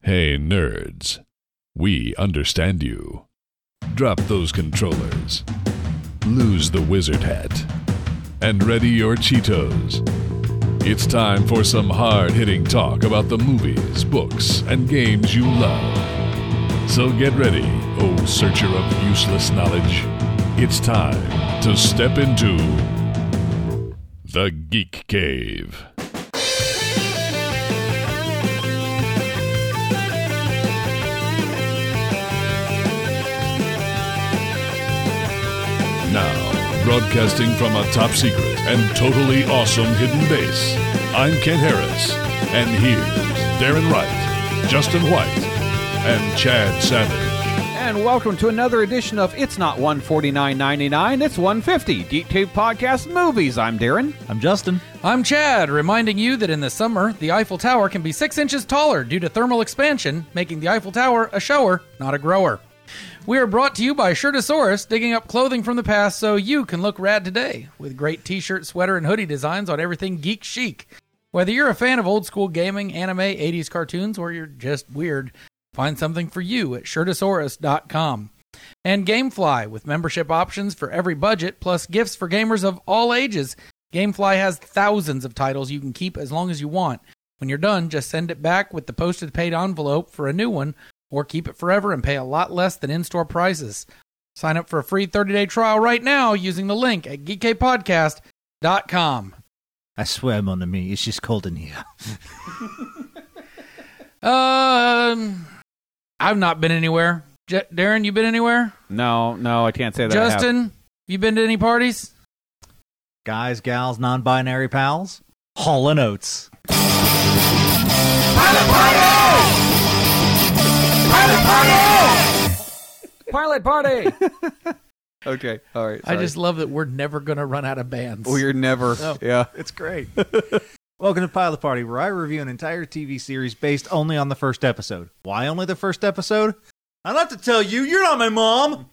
Hey, nerds. We understand you. Drop those controllers. Lose the wizard hat. And ready your Cheetos. It's time for some hard-hitting talk about the movies, books, and games you love. So get ready, oh searcher of useless knowledge. It's time to step into the Geek Cave. Now, broadcasting from a top secret and totally awesome hidden base, I'm Kent Harris, and here's Darren Wright, Justin White, and Chad Savage. And welcome to another edition of It's Not $149.99, it's $150. Geek Cave Podcast Movies. I'm Darren. I'm Justin. I'm Chad, reminding you that in the summer, the Eiffel Tower can be 6 inches taller due to thermal expansion, making the Eiffel Tower a shower, not a grower. We are brought to you by Shirtosaurus, digging up clothing from the past so you can look rad today, with great t-shirt, sweater, and hoodie designs on everything geek chic. Whether you're a fan of old school gaming, anime, 80s cartoons, or you're just weird, find something for you at Shirtosaurus.com. And Gamefly, with membership options for every budget, plus gifts for gamers of all ages. Gamefly has thousands of titles you can keep as long as you want. When you're done, just send it back with the posted paid envelope for a new one, or keep it forever and pay a lot less than in-store prices. Sign up for a free 30-day trial right now using the link at geekkpodcast.com. I swear, mon ami, it's just cold in here. I've not been anywhere. Darren, you been anywhere? No, I can't say that. Justin, you been to any parties? Guys, gals, non-binary pals, Hall & Oates. Pilot party! Okay, all right. Sorry. I just love that we're never going to run out of bands. We're never. No, yeah. It's great. Welcome to Pilot Party, where I review an entire TV series based only on the first episode. Why only the first episode? I'd have to tell you, you're not my mom!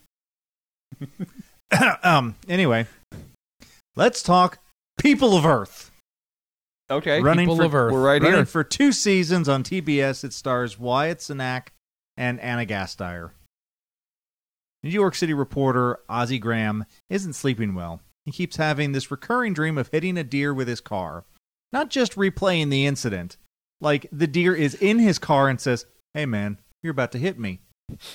Anyway, let's talk People of Earth. Okay, People of Earth. We're right running here. for 2 seasons on TBS. It stars Wyatt Cenac and Anna Gasteyer. New York City reporter Ozzie Graham isn't sleeping well. He keeps having this recurring dream of hitting a deer with his car. Not just replaying the incident. Like, the deer is in his car and says, "Hey man, you're about to hit me."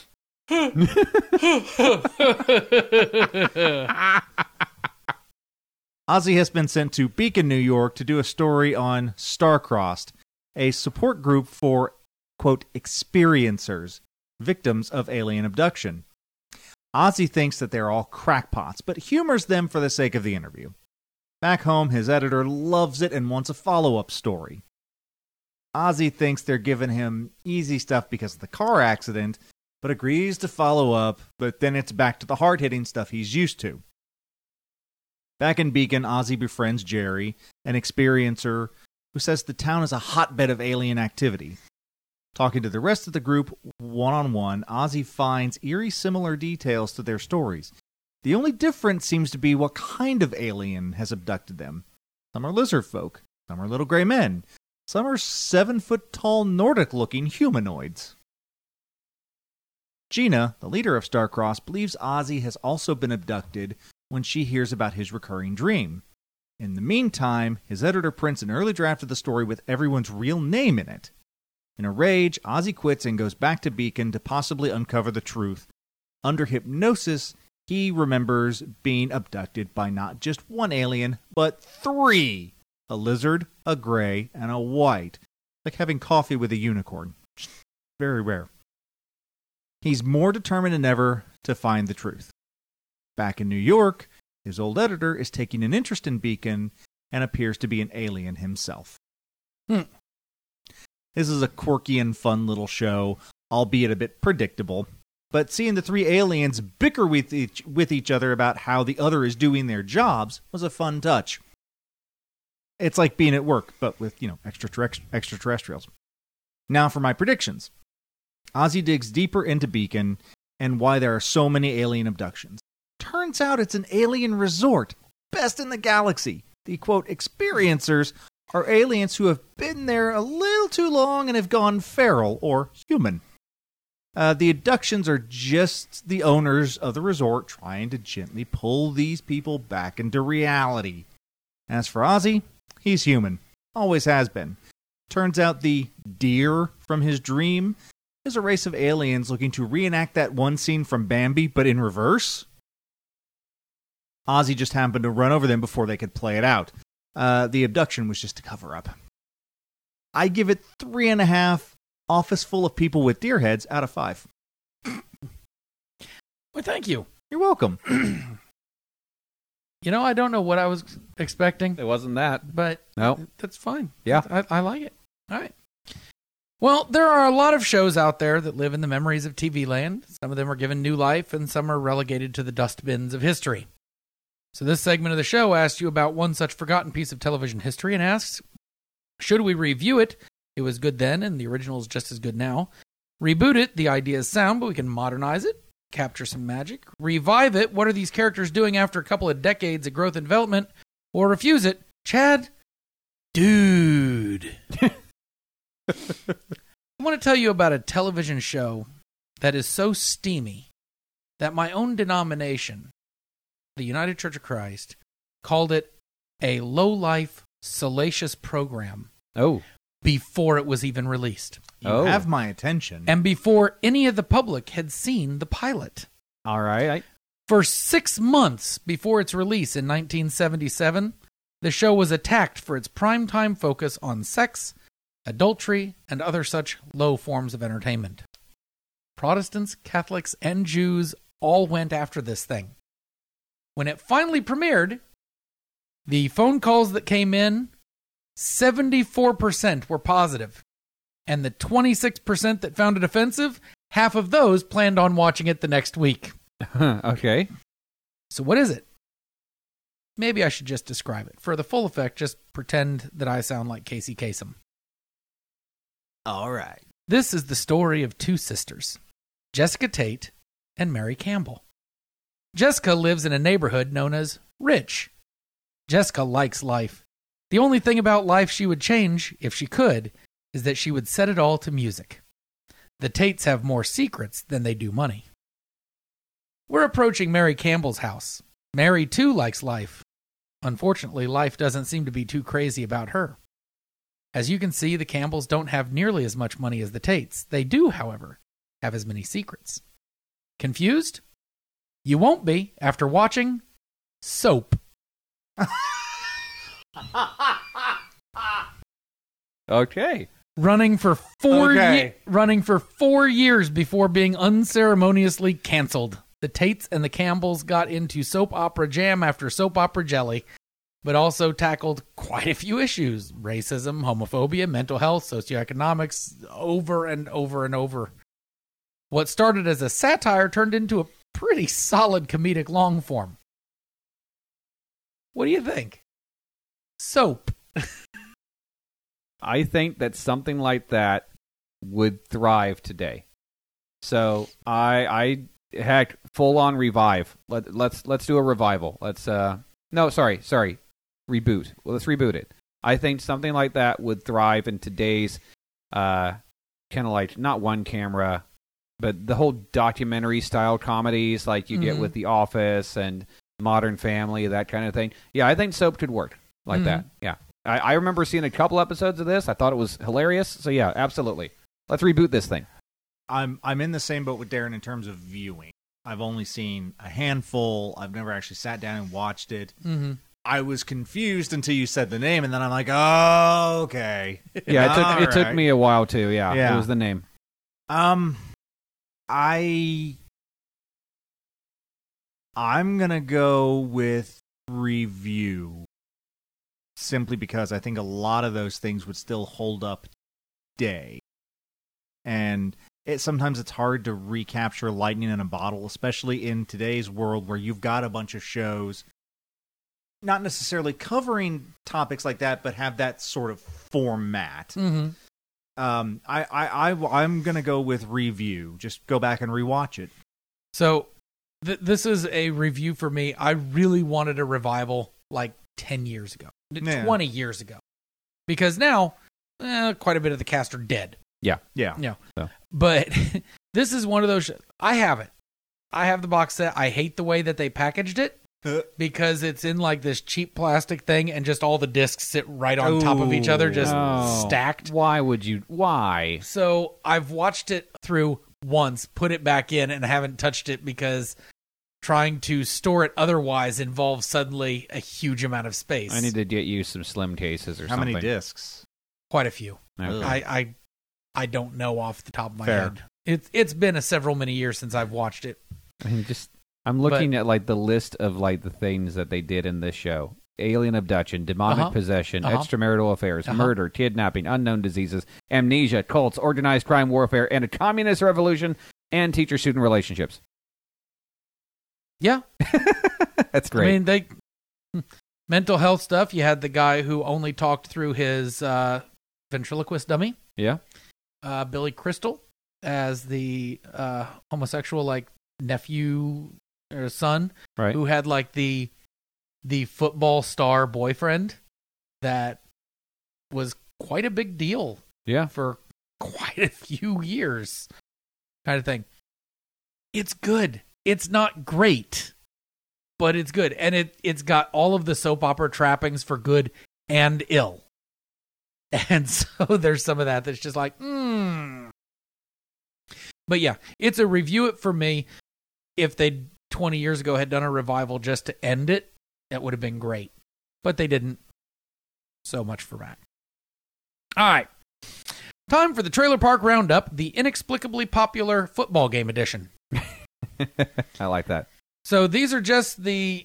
Ozzie has been sent to Beacon, New York to do a story on Star-Crossed, a support group for, quote, experiencers, victims of alien abduction. Ozzie thinks that they're all crackpots, but humors them for the sake of the interview. Back home, his editor loves it and wants a follow-up story. Ozzie thinks they're giving him easy stuff because of the car accident, but agrees to follow up, but then it's back to the hard-hitting stuff he's used to. Back in Beacon, Ozzie befriends Jerry, an experiencer who says the town is a hotbed of alien activity. Talking to the rest of the group one-on-one, Ozzie finds eerie similar details to their stories. The only difference seems to be what kind of alien has abducted them. Some are lizard folk, some are little gray men, some are 7-foot-tall Nordic-looking humanoids. Gina, the leader of Star-Crossed, believes Ozzie has also been abducted when she hears about his recurring dream. In the meantime, his editor prints an early draft of the story with everyone's real name in it. In a rage, Ozzie quits and goes back to Beacon to possibly uncover the truth. Under hypnosis, he remembers being abducted by not just one alien, but 3. A lizard, a gray, and a white. Like having coffee with a unicorn. Very rare. He's more determined than ever to find the truth. Back in New York, his old editor is taking an interest in Beacon and appears to be an alien himself. This is a quirky and fun little show, albeit a bit predictable. But seeing the 3 aliens bicker with each other about how the other is doing their jobs was a fun touch. It's like being at work, but with, extraterrestrials. Now for my predictions. Ozzie digs deeper into Beacon and why there are so many alien abductions. Turns out it's an alien resort, best in the galaxy. The, quote, experiencers are aliens who have been there a little too long and have gone feral or human. The abductions are just the owners of the resort trying to gently pull these people back into reality. As for Ozzy, he's human. Always has been. Turns out the deer from his dream is a race of aliens looking to reenact that one scene from Bambi, but in reverse. Ozzy just happened to run over them before they could play it out. The abduction was just a cover-up. I give it 3.5 office full of people with deer heads out of 5. Well, thank you. You're welcome. You know, I don't know what I was expecting, It wasn't that. but No. that's fine. Yeah. I like it. All right. Well, there are a lot of shows out there that live in the memories of TV land. Some of them are given new life, and some are relegated to the dustbins of history. So this segment of the show asks you about one such forgotten piece of television history and asks, should we review it? It was good then, and the original is just as good now. Reboot it, the idea is sound, but we can modernize it, capture some magic. Revive it, what are these characters doing after a couple of decades of growth and development? Or refuse it, Chad, dude. I want to tell you about a television show that is so steamy that my own denomination, the United Church of Christ, called it a low-life, salacious program Oh. before it was even released. You Oh. have my attention. And before any of the public had seen the pilot. All right. For 6 months before its release in 1977, the show was attacked for its primetime focus on sex, adultery, and other such low forms of entertainment. Protestants, Catholics, and Jews all went after this thing. When it finally premiered, the phone calls that came in, 74% were positive. And the 26% that found it offensive, half of those planned on watching it the next week. Okay. So what is it? Maybe I should just describe it. For the full effect, just pretend that I sound like Casey Kasem. All right. This is the story of two sisters, Jessica Tate and Mary Campbell. Jessica lives in a neighborhood known as Rich. Jessica likes life. The only thing about life she would change, if she could, is that she would set it all to music. The Tates have more secrets than they do money. We're approaching Mary Campbell's house. Mary, too, likes life. Unfortunately, life doesn't seem to be too crazy about her. As you can see, the Campbells don't have nearly as much money as the Tates. They do, however, have as many secrets. Confused? You won't be after watching Soap. Okay. Running for running for 4 years before being unceremoniously canceled. The Tates and the Campbells got into soap opera jam after soap opera jelly, but also tackled quite a few issues: racism, homophobia, mental health, socioeconomics, over and over and over. What started as a satire turned into a pretty solid comedic long form. What do you think? Soap. I think that something like that would thrive today. So I heck, full on revive. Let's do a revival. Reboot. Well, let's reboot it. I think something like that would thrive in today's kind of like not one camera, but the whole documentary style comedies like you get with The Office and Modern Family, that kind of thing. Yeah, I think Soap could work like that. Yeah. I remember seeing a couple episodes of this. I thought it was hilarious. So yeah, absolutely. Let's reboot this thing. I'm in the same boat with Darren in terms of viewing. I've only seen a handful. I've never actually sat down and watched it. Mm-hmm. I was confused until you said the name, and then I'm like, oh, okay. Yeah, it took me a while too. Yeah, it was the name. I'm gonna go with review, simply because I think a lot of those things would still hold up today, and sometimes it's hard to recapture lightning in a bottle, especially in today's world where you've got a bunch of shows not necessarily covering topics like that, but have that sort of format. Mm-hmm. I'm gonna go with review. Just go back and rewatch it. So this is a review for me. I really wanted a revival like 10 years ago, 20 years ago. because now quite a bit of the cast are dead. Yeah. So. But this is one of those. I have it. I have the box set. I hate the way that they packaged it because it's in like this cheap plastic thing, and just all the discs sit right on top of each other, just stacked. Why would you? Why? So I've watched it through once, put it back in, and haven't touched it because trying to store it otherwise involves suddenly a huge amount of space. I need to get you some slim cases or How something. many discs? Quite a few. Okay. I don't know off the top of my Fair. head. It's been several many years since I've watched it. I mean, I'm looking at like the list of like the things that they did in this show: alien abduction, demonic possession, extramarital affairs, murder, kidnapping, unknown diseases, amnesia, cults, organized crime, warfare, and a communist revolution, and teacher-student relationships. Yeah, That's great. I mean, mental health stuff. You had the guy who only talked through his ventriloquist dummy. Yeah. Billy Crystal as the homosexual like nephew or son, Right. who had like the football star boyfriend that was quite a big deal Yeah. for quite a few years, kind of thing. It's good. It's not great, but it's good, and it's got all of the soap opera trappings for good and ill. And so there's some of that that's just like, But yeah, it's a review it for me. If they 20 years ago had done a revival just to end it, that would have been great. But they didn't. So much for that. All right. Time for the Trailer Park Roundup, the inexplicably popular football game edition. I like that. So these are just the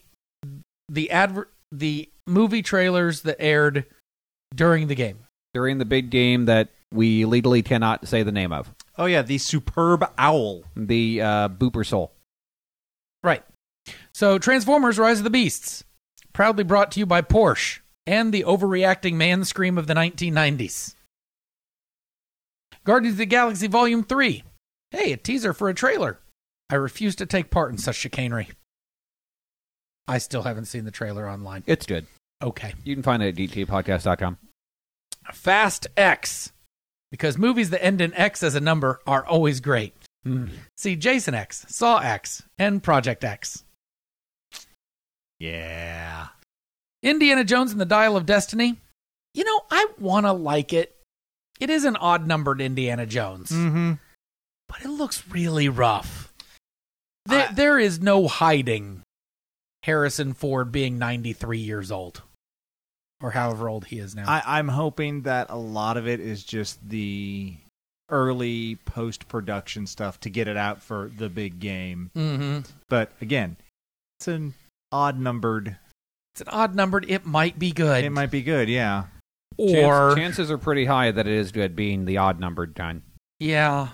movie trailers that aired during the game. During the big game that we legally cannot say the name of. Oh, yeah, the Superb Owl. The Booper Soul. Right. So Transformers Rise of the Beasts, proudly brought to you by Porsche and the overreacting man scream of the 1990s. Guardians of the Galaxy Volume 3. Hey, a teaser for a trailer. I refuse to take part in such chicanery. I still haven't seen the trailer online. It's good. Okay. You can find it at dtpodcast.com. Fast X. Because movies that end in X as a number are always great. See Jason X, Saw X, and Project X. Yeah. Indiana Jones and the Dial of Destiny. You know, I want to like it. It is an odd-numbered Indiana Jones. Mm-hmm. But it looks really rough. There is no hiding Harrison Ford being 93 years old. Or however old he is now. I'm hoping that a lot of it is just the early post-production stuff to get it out for the big game. Mm-hmm. But again, it's an odd-numbered. It's an odd-numbered. It might be good. It might be good, yeah. Or chances are pretty high that it is good being the odd-numbered kind. Yeah.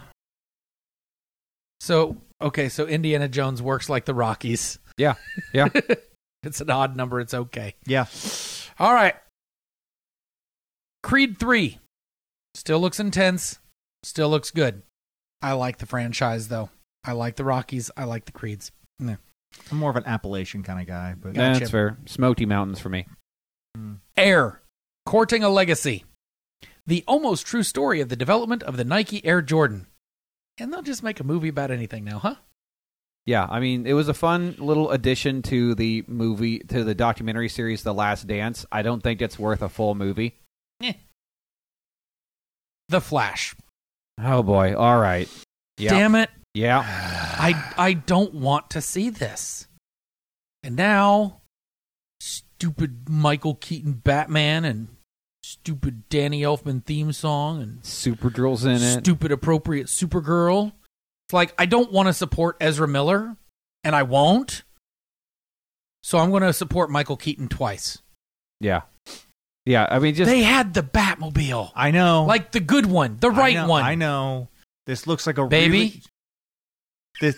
So, okay, so Indiana Jones works like the Rockies. Yeah, yeah. It's an odd number. It's okay. Yeah. All right. Creed 3. Still looks intense. Still looks good. I like the franchise, though. I like the Rockies. I like the Creeds. Yeah. I'm more of an Appalachian kind of guy. But Gotcha. That's fair. Smoky Mountains for me. Air. Courting a Legacy. The almost true story of the development of the Nike Air Jordan. And they'll just make a movie about anything now, huh? Yeah, I mean, it was a fun little addition to the movie, to the documentary series, The Last Dance. I don't think it's worth a full movie. The Flash. Oh, boy. All right. Yeah. Damn it. Yeah. I don't want to see this. And now, stupid Michael Keaton Batman and stupid Danny Elfman theme song and Superdrill's in it. stupid appropriate Supergirl. It's like, I don't want to support Ezra Miller, and I won't. So I'm going to support Michael Keaton twice. Yeah. Yeah, I mean, just... They had the Batmobile. I know. Like the good one, the right one. I know. This looks like a Baby. This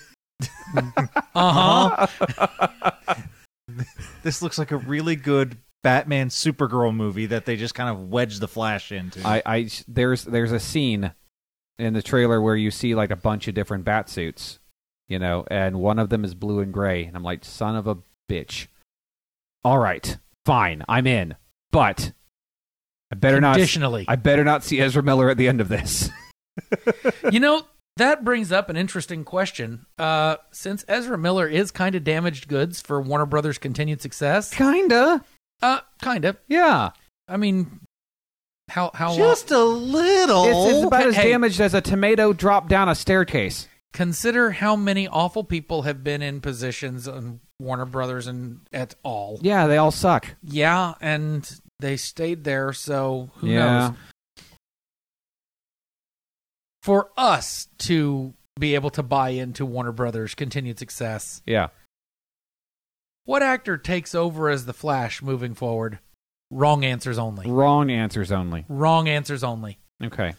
This looks like a really good Batman Supergirl movie that they just kind of wedged the Flash into. There's a scene in the trailer where you see like a bunch of different bat suits, you know, and one of them is blue and gray, and I'm like, son of a bitch. All right, fine, I'm in, but I better Conditionally. I better not see Ezra Miller at the end of this. You know, that brings up an interesting question. Since Ezra Miller is kind of damaged goods for Warner Brothers' continued success. Kinda. Kind of. Yeah. I mean, how Just a little. It's about as Hey. damaged as a tomato dropped down a staircase. consider how many awful people have been in positions on Warner Brothers and et al. Yeah, they all suck. Yeah, and they stayed there, so who Yeah. knows? For us to be able to buy into Warner Brothers' continued success, Yeah. what actor takes over as the Flash moving forward? Wrong answers only. Wrong answers only. Wrong answers only. Okay.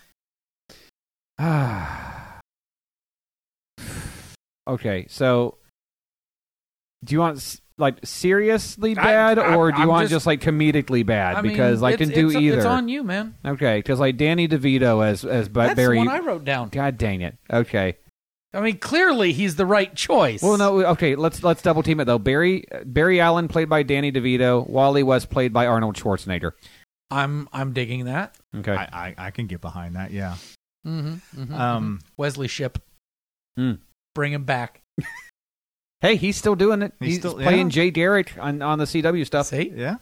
Okay, so do you want like seriously bad, or do you I'm want just like comedically bad? I mean, Because I can do either. It's on you, man. Okay, because like Danny DeVito as That's Barry. the one I wrote down. God dang it. Okay. I mean, clearly he's the right choice. Well, no. Okay, let's double team it though. Barry Allen played by Danny DeVito. Wally West played by Arnold Schwarzenegger. I'm digging that. Okay. I can get behind that. Yeah. Wesley Shipp. Hmm. Bring him back. Hey, he's still doing it. He's He's still- playing yeah. Jay Garrick on the CW stuff. See? Yeah.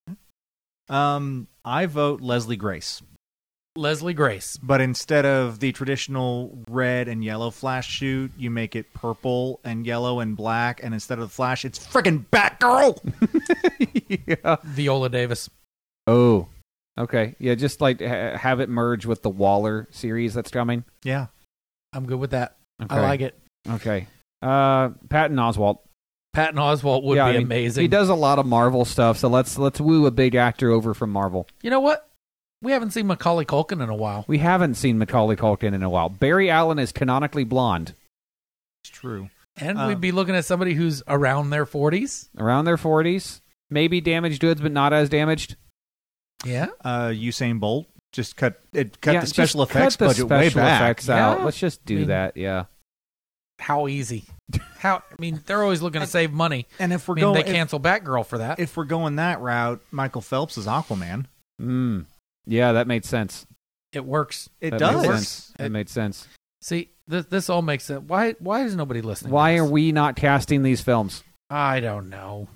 I vote Leslie Grace, Leslie Grace. but instead of the traditional red and yellow Flash suit, you make it purple and yellow and black, and instead of the Flash, it's friggin' Batgirl. Yeah. Viola Davis. Oh. Okay. Yeah, just like have it merge with the Waller series that's coming. Yeah. I'm good with that. Okay. I like it. Okay. Patton Oswalt. Patton Oswalt would Yeah, be I mean, amazing. He does a lot of Marvel stuff, so let's woo a big actor over from Marvel. You know what? We haven't seen Macaulay Culkin in a while. We haven't seen Macaulay Culkin in a while. Barry Allen is canonically blonde. It's true. And we'd be looking at somebody who's around their 40s. Around their 40s. Maybe damaged goods, but not as damaged. Yeah. Usain Bolt just cut Yeah, the special just effects cut the budget way special back. effects out. Yeah. Let's just do I mean, that, yeah. How easy. I mean, they're always looking to save money. And if we're I mean, going, they cancel Batgirl for that. if we're going that route, Michael Phelps is Aquaman. Yeah, that made sense. It works. It That does. made sense. That made sense. See, this all makes sense. Why is nobody listening? Why to are this? we not casting these films? I don't know.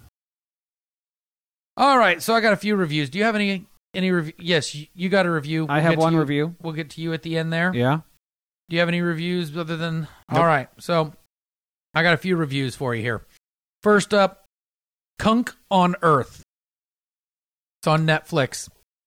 All right, so I got a few reviews. Do you have any review? Yes, you got a review. I We'll have get to one you- review. We'll get to you at the end there. Yeah. Do you have any reviews other than? Nope. All right, so I got a few reviews for you here. First up, Kunk on Earth. It's on Netflix.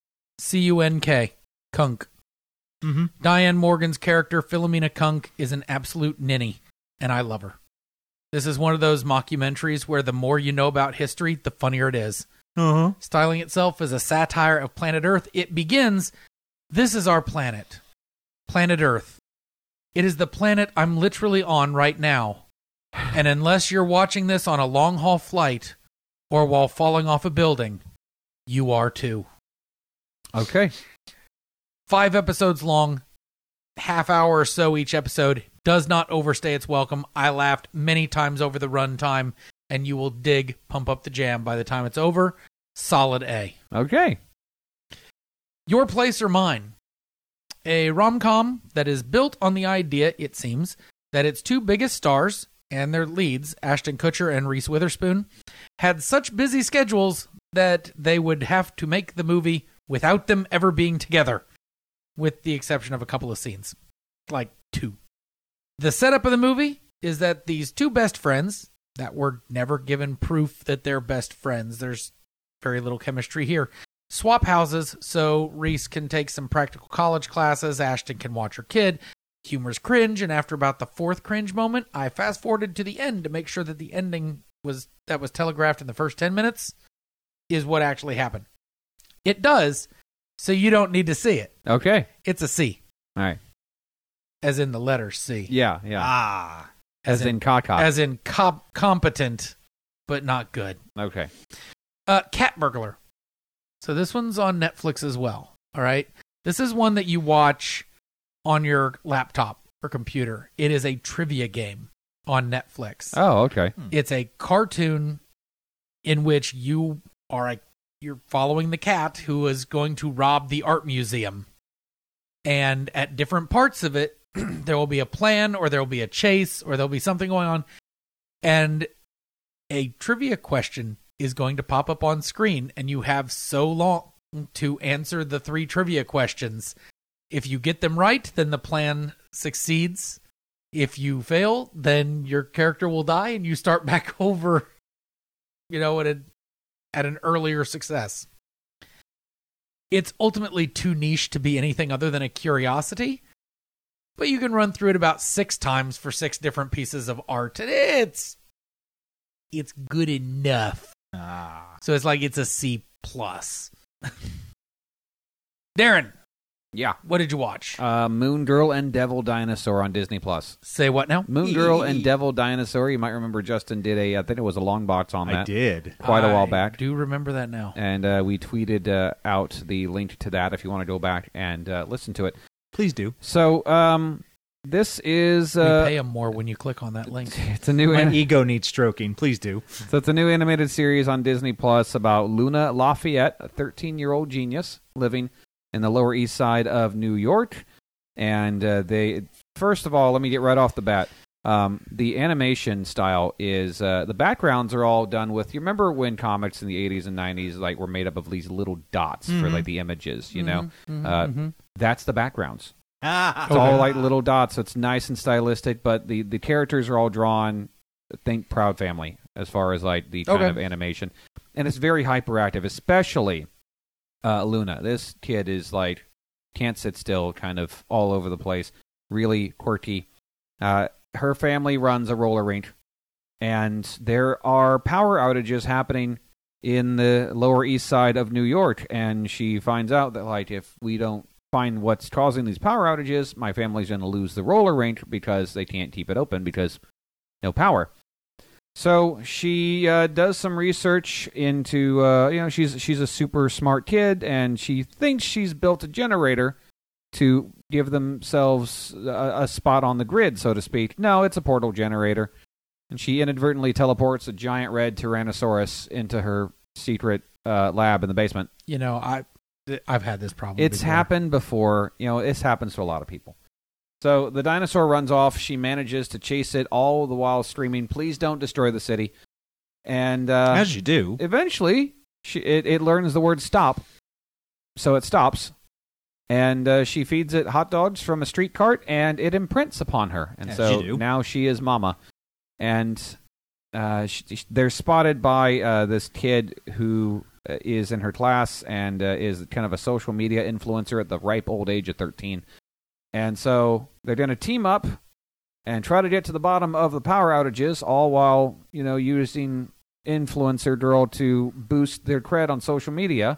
Cunk. Kunk. Mm-hmm. Diane Morgan's character, Philomena Kunk, is an absolute ninny, and I love her. This is one of those mockumentaries where the more you know about history, the funnier it is. Uh-huh. Styling itself as a satire of planet Earth, it begins, "This is our planet. Planet Earth. It is the planet I'm literally on right now. And unless you're watching this on a long-haul flight or while falling off a building, you are too." Okay. 5 episodes long, half hour or so each episode, does not overstay its welcome. I laughed many times over the runtime, and you will dig Pump Up the Jam by the time it's over. Solid A. Okay. Your Place or Mine. A rom-com that is built on the idea, it seems, that its two biggest stars and their leads, Ashton Kutcher and Reese Witherspoon, had such busy schedules that they would have to make the movie without them ever being together, with the exception of a couple of scenes. Like 2. The setup of the movie is that these two best friends, that were never given proof that they're best friends, there's very little chemistry here, swap houses so Reese can take some practical college classes, Ashton can watch her kid. Humor's cringe, and after about the 4th cringe moment, I fast-forwarded to the end to make sure that the ending was telegraphed in the first 10 minutes is what actually happened. It does, so you don't need to see it. Okay. It's a C, All right. as in the letter C. Yeah, yeah. Ah. as in caca. As in competent, but not good. Okay. Cat Burglar. So this one's on Netflix as well. All right. This is one that you watch on your laptop or computer. It is a trivia game on Netflix. Oh, okay. It's a cartoon in which you are you're following the cat who is going to rob the art museum. And at different parts of it, there will be a plan, or there will be a chase, or there'll be something going on. And a trivia question is going to pop up on screen, and you have so long to answer the 3 trivia questions. If you get them right, then the plan succeeds. If you fail, then your character will die, and you start back over, at an earlier success. It's ultimately too niche to be anything other than a curiosity, but you can run through it about 6 times for 6 different pieces of art, and it's good enough. So it's a C+. Darren, Yeah. what did you watch? Moon Girl and Devil Dinosaur on Disney Plus. Say what now? Moon Girl and Devil Dinosaur. You might remember Justin did I think it was a long box on that. I did. Quite a while back. I do remember that now. And we tweeted out the link to that if you want to go back and listen to it. Please do. So, this is... we pay them more when you click on that link. It's a new... My ego needs stroking. Please do. So it's a new animated series on Disney Plus about Luna Lafayette, a 13-year-old genius living in the Lower East Side of New York. And first of all, let me get right off the bat. The animation style is, the backgrounds are all done with, you remember when comics in the 80s and 90s were made up of these little dots for the images, That's the backgrounds. It's all little dots, so it's nice and stylistic, but the characters are all drawn, think Proud Family, as far as the kind of animation. And it's very hyperactive, especially Luna. This kid is can't sit still, kind of all over the place, really quirky. Her family runs a roller rink, and there are power outages happening in the Lower East Side of New York, and she finds out that if we don't find what's causing these power outages, my family's going to lose the roller rink because they can't keep it open because no power. So she does some research into, she's a super smart kid, and she thinks she's built a generator to give themselves a spot on the grid, so to speak. No, it's a portal generator. And she inadvertently teleports a giant red Tyrannosaurus into her secret lab in the basement. I've had this problem. It's happened before. This happens to a lot of people. So the dinosaur runs off. She manages to chase it, all the while screaming, "Please don't destroy the city." And as you do, eventually, it learns the word stop. So it stops. And she feeds it hot dogs from a street cart, and it imprints upon her. And so now she is Mama. And they're spotted by this kid who is in her class and is kind of a social media influencer at the ripe old age of 13. And so they're going to team up and try to get to the bottom of the power outages, all while, using Influencer Girl to boost their cred on social media.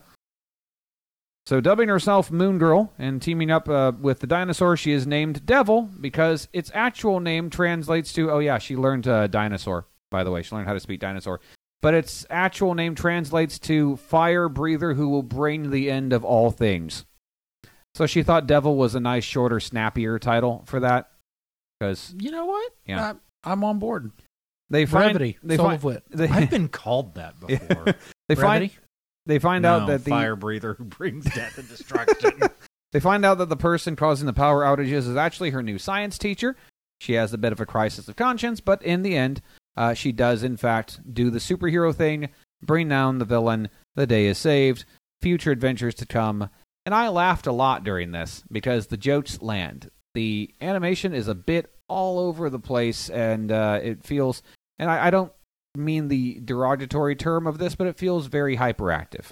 So dubbing herself Moon Girl and teaming up with the dinosaur, she is named Devil because its actual name translates to, she learned dinosaur, by the way. She learned how to speak dinosaur. But its actual name translates to fire breather who will bring the end of all things. So she thought Devil was a nice, shorter, snappier title for that. Because you know what? Yeah. I'm on board. Brevity, soul of wit. I've been called that before. They find out that the fire breather who brings death and destruction. They find out that the person causing the power outages is actually her new science teacher. She has a bit of a crisis of conscience, but in the end, she does in fact do the superhero thing, bring down the villain. The day is saved. Future adventures to come. And I laughed a lot during this because the jokes land. The animation is a bit all over the place, and it feels, and I don't mean the derogatory term of this, but it feels very hyperactive.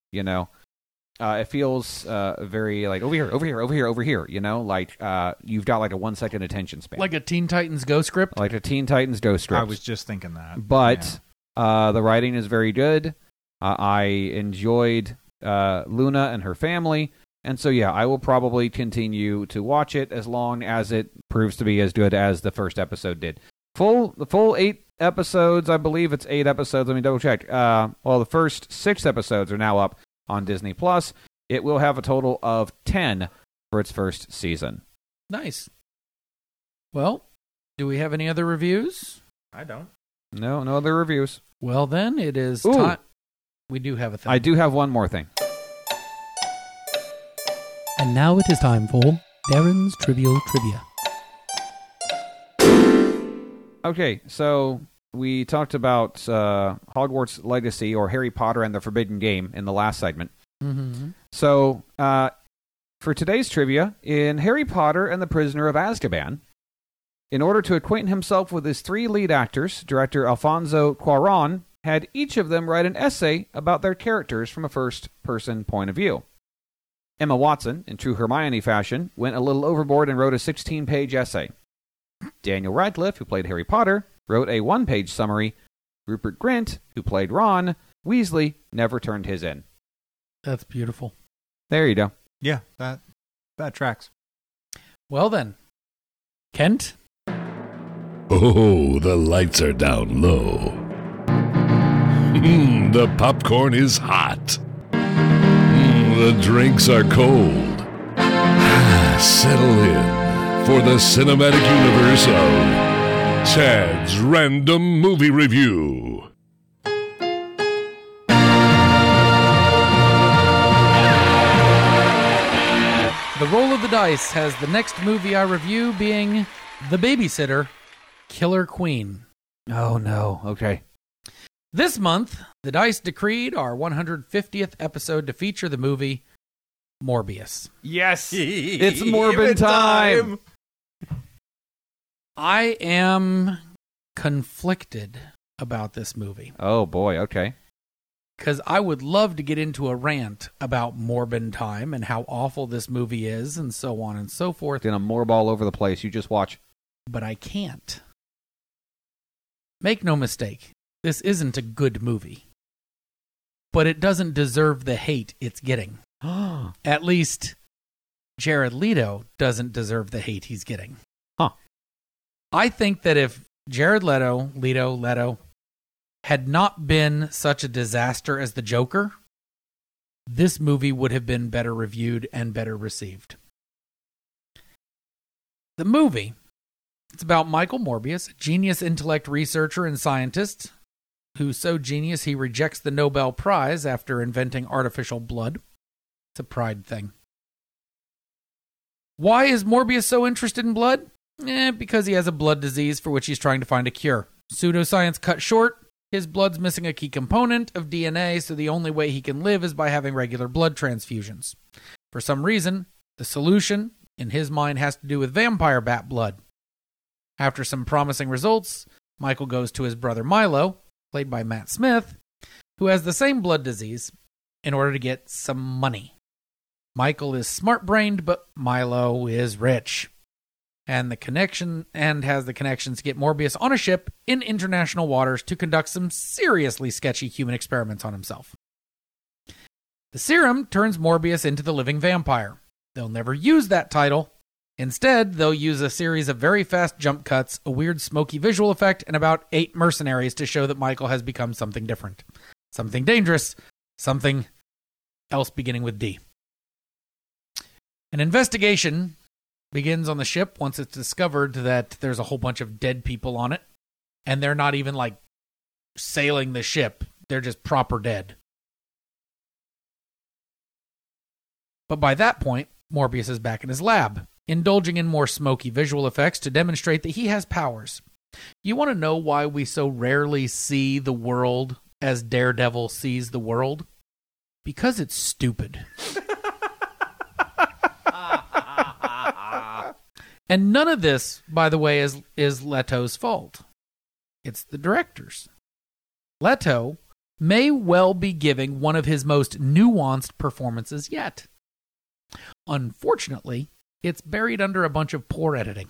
It feels very over here. You've got a 1 second attention span, like a Teen Titans Go script. Like a Teen Titans Go script. I was just thinking that, but the writing is very good. I enjoyed Luna and her family. And so, I will probably continue to watch it as long as it proves to be as good as the first episode did. The full 8 episodes, I believe it's 8 episodes. Let me double check. The first 6 episodes are now up on Disney Plus. It will have a total of 10 for its first season. Nice. Well, do we have any other reviews? I don't. No other reviews. Well, then it is time. We do have a thing. I do have one more thing. And now it is time for Darren's Trivial Trivia. Okay, so we talked about Hogwarts Legacy, or Harry Potter and the Forbidden Game, in the last segment. Mm-hmm. So, for today's trivia, in Harry Potter and the Prisoner of Azkaban, in order to acquaint himself with his 3 lead actors, director Alfonso Cuarón had each of them write an essay about their characters from a first-person point of view. Emma Watson, in true Hermione fashion, went a little overboard and wrote a 16-page essay. Daniel Radcliffe, who played Harry Potter, wrote a 1-page summary. Rupert Grint, who played Ron Weasley, never turned his in. That's beautiful. There you go. Yeah, that tracks. Well then, Kent? Oh, the lights are down low. The popcorn is hot. The drinks are cold. Settle in for the cinematic universe of Chad's Random Movie Review. The roll of the dice has the next movie I review being The Babysitter, Killer Queen. Oh, no. Okay. This month, the dice decreed our 150th episode to feature the movie Morbius. Yes! It's Morbin time! I am conflicted about this movie. Oh, boy. Okay. Because I would love to get into a rant about Morbin time and how awful this movie is and so on and so forth. Gonna morb all over the place. You just watch. But I can't. Make no mistake. This isn't a good movie. But it doesn't deserve the hate it's getting. At least, Jared Leto doesn't deserve the hate he's getting. Huh. I think that if Jared Leto, had not been such a disaster as the Joker, this movie would have been better reviewed and better received. The movie, it's about Michael Morbius, a genius intellect researcher and scientist, who's so genius he rejects the Nobel Prize after inventing artificial blood. It's a pride thing. Why is Morbius so interested in blood? Because he has a blood disease for which he's trying to find a cure. Pseudoscience cut short, his blood's missing a key component of DNA, so the only way he can live is by having regular blood transfusions. For some reason, the solution, in his mind, has to do with vampire bat blood. After some promising results, Michael goes to his brother Milo, played by Matt Smith, who has the same blood disease, in order to get some money. Michael is smart-brained, but Milo is rich. And has the connections to get Morbius on a ship in international waters to conduct some seriously sketchy human experiments on himself. The serum turns Morbius into the living vampire. They'll never use that title. Instead, they'll use a series of very fast jump cuts, a weird smoky visual effect, and about 8 mercenaries to show that Michael has become something different. Something dangerous. Something else beginning with D. An investigation begins on the ship once it's discovered that there's a whole bunch of dead people on it, and they're not even like sailing the ship. They're just proper dead. But by that point, Morbius is back in his lab, indulging in more smoky visual effects to demonstrate that he has powers. You want to know why we so rarely see the world as Daredevil sees the world? Because it's stupid. And none of this, by the way, is Leto's fault. It's the director's. Leto may well be giving one of his most nuanced performances yet. Unfortunately, it's buried under a bunch of poor editing.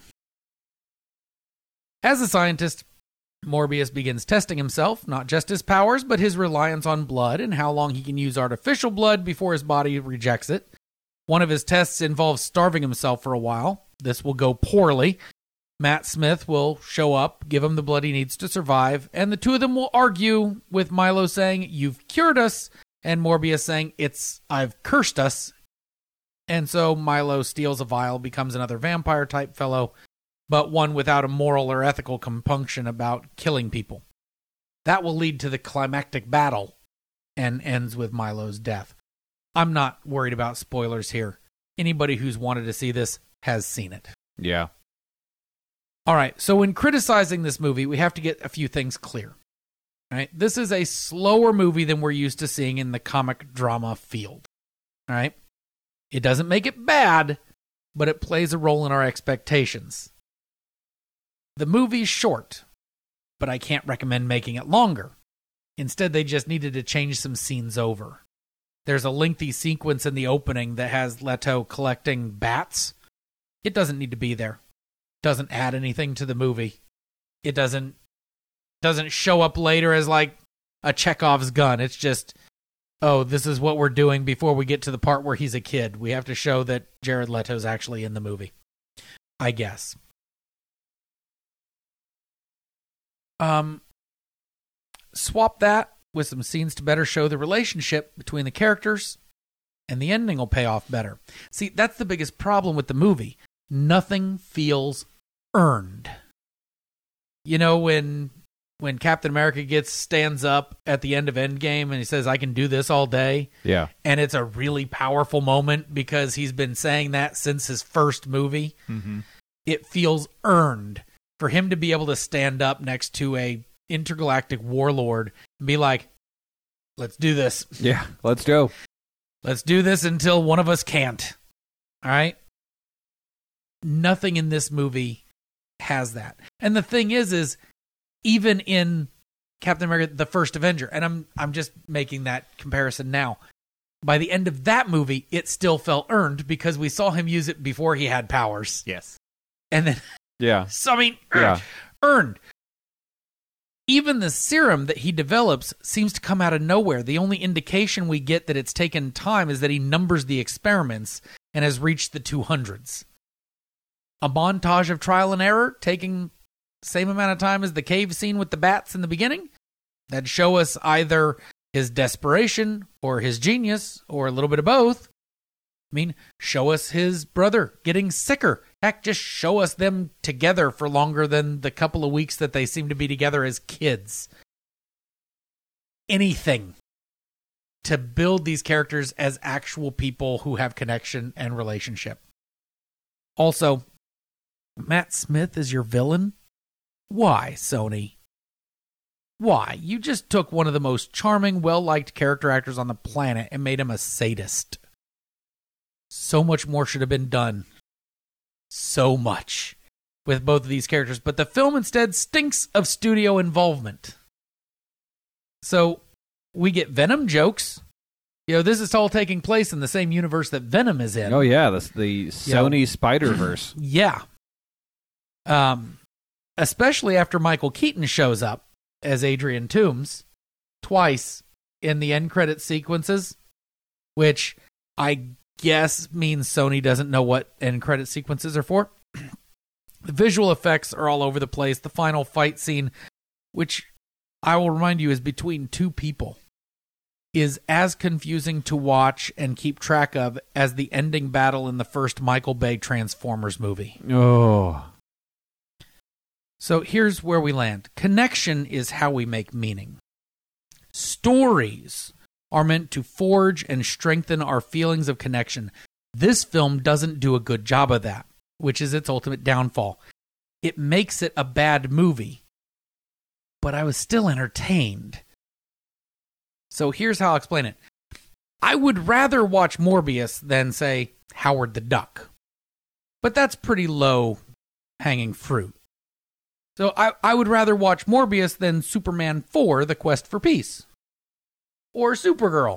As a scientist, Morbius begins testing himself, not just his powers, but his reliance on blood and how long he can use artificial blood before his body rejects it. One of his tests involves starving himself for a while. This will go poorly. Matt Smith will show up, give him the blood he needs to survive, and the two of them will argue, with Milo saying, "You've cured us," and Morbius saying, "I've cursed us." And so Milo steals a vial, becomes another vampire-type fellow, but one without a moral or ethical compunction about killing people. That will lead to the climactic battle and ends with Milo's death. I'm not worried about spoilers here. Anybody who's wanted to see this has seen it. Yeah. All right, so in criticizing this movie, we have to get a few things clear. All right, this is a slower movie than we're used to seeing in the comic drama field. All right, it doesn't make it bad, but it plays a role in our expectations. The movie's short, but I can't recommend making it longer. Instead, they just needed to change some scenes over. There's a lengthy sequence in the opening that has Leto collecting bats. It doesn't need to be there. Doesn't add anything to the movie. It doesn't show up later as like a Chekhov's gun. It's just, oh, this is what we're doing before we get to the part where he's a kid. We have to show that Jared Leto's actually in the movie, I guess. Swap that with some scenes to better show the relationship between the characters, and the ending will pay off better. See, that's the biggest problem with the movie. Nothing feels earned. You know, when Captain America stands up at the end of Endgame and he says, I can do this all day. Yeah. And it's a really powerful moment because he's been saying that since his first movie. Mm-hmm. It feels earned for him to be able to stand up next to a intergalactic warlord and be like, let's do this. Yeah, let's go. Let's do this until one of us can't. All right? Nothing in this movie has that. And the thing is even in Captain America, the First Avenger, and I'm just making that comparison now. By the end of that movie, it still felt earned because we saw him use it before he had powers. Yes. And then, Yeah. so I mean, Yeah. earned. Even the serum that he develops seems to come out of nowhere. The only indication we get that it's taken time is that he numbers the experiments and has reached the 200s. A montage of trial and error taking the same amount of time as the cave scene with the bats in the beginning. That'd show us either his desperation or his genius or a little bit of both. I mean, show us his brother getting sicker. Heck, just show us them together for longer than the couple of weeks that they seem to be together as kids. Anything to build these characters as actual people who have connection and relationship. Also, Matt Smith is your villain? Why, Sony? Why? You just took one of the most charming, well-liked character actors on the planet and made him a sadist. So much more should have been done. So much with both of these characters, but the film instead stinks of studio involvement. So we get Venom jokes. You know, this is all taking place in the same universe that Venom is in. Oh yeah, the Sony Spider-Verse. Yeah. Especially after Michael Keaton shows up as Adrian Toomes twice in the end credit sequences, which I guess means Sony doesn't know what end credit sequences are for. The visual effects are all over the place. The final fight scene, which I will remind you is between two people, is as confusing to watch and keep track of as the ending battle in the first Michael Bay Transformers movie. Oh. So here's where we land. Connection is how we make meaning. Stories are meant to forge and strengthen our feelings of connection. This film doesn't do a good job of that, which is its ultimate downfall. It makes it a bad movie, but I was still entertained. So here's how I'll explain it. I would rather watch Morbius than, say, Howard the Duck. But that's pretty low hanging fruit. So I would rather watch Morbius than Superman 4, The Quest for Peace. Or Supergirl.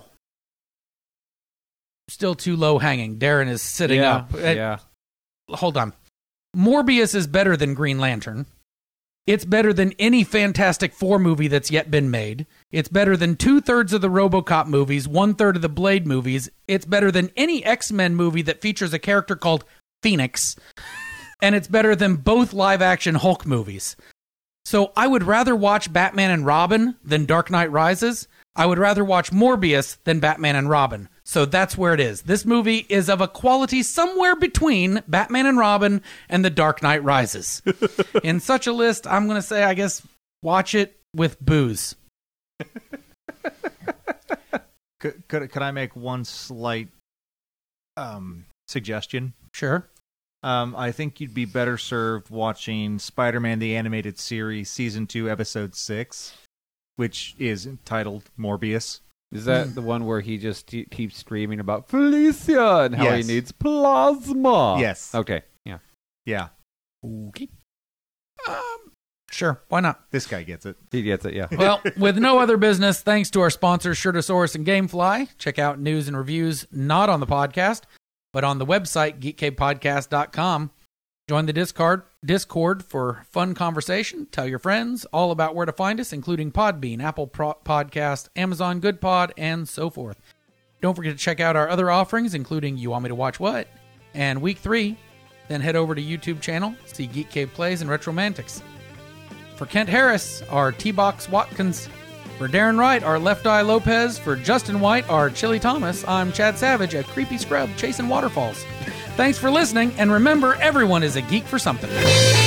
Still too low hanging. Darren is sitting up. Yeah. Hold on. Morbius is better than Green Lantern. It's better than any Fantastic Four movie that's yet been made. It's better than 2/3 of the RoboCop movies, 1/3 of the Blade movies. It's better than any X-Men movie that features a character called Phoenix. And it's better than both live-action Hulk movies. So I would rather watch Batman and Robin than Dark Knight Rises. I would rather watch Morbius than Batman and Robin. So that's where it is. This movie is of a quality somewhere between Batman and Robin and The Dark Knight Rises. In such a list, I'm going to say, I guess, watch it with booze. Could I make one slight suggestion? Sure. I think you'd be better served watching Spider-Man the Animated Series Season 2, Episode 6, which is entitled Morbius. Is that the one where he just keeps screaming about Felicia and how he needs plasma? Yes. Okay. Yeah. Yeah. Okay. Sure. Why not? This guy gets it. He gets it, yeah. Well, with no other business, thanks to our sponsors, Shirtosaurus and Gamefly. Check out news and reviews not on the podcast, but on the website, geekcavepodcast.com. Join the Discord for fun conversation. Tell your friends all about where to find us, including Podbean, Apple Podcast, Amazon Good Pod, and so forth. Don't forget to check out our other offerings, including You Want Me to Watch What? And Week 3. Then head over to YouTube channel, see Geek Cave Plays and Retromantics. For Kent Harris, our T-Box Watkins. For Darren Wright, our Left Eye Lopez. For Justin White, our Chili Thomas. I'm Chad Savage, a creepy scrub chasing waterfalls. Thanks for listening, and remember, everyone is a geek for something.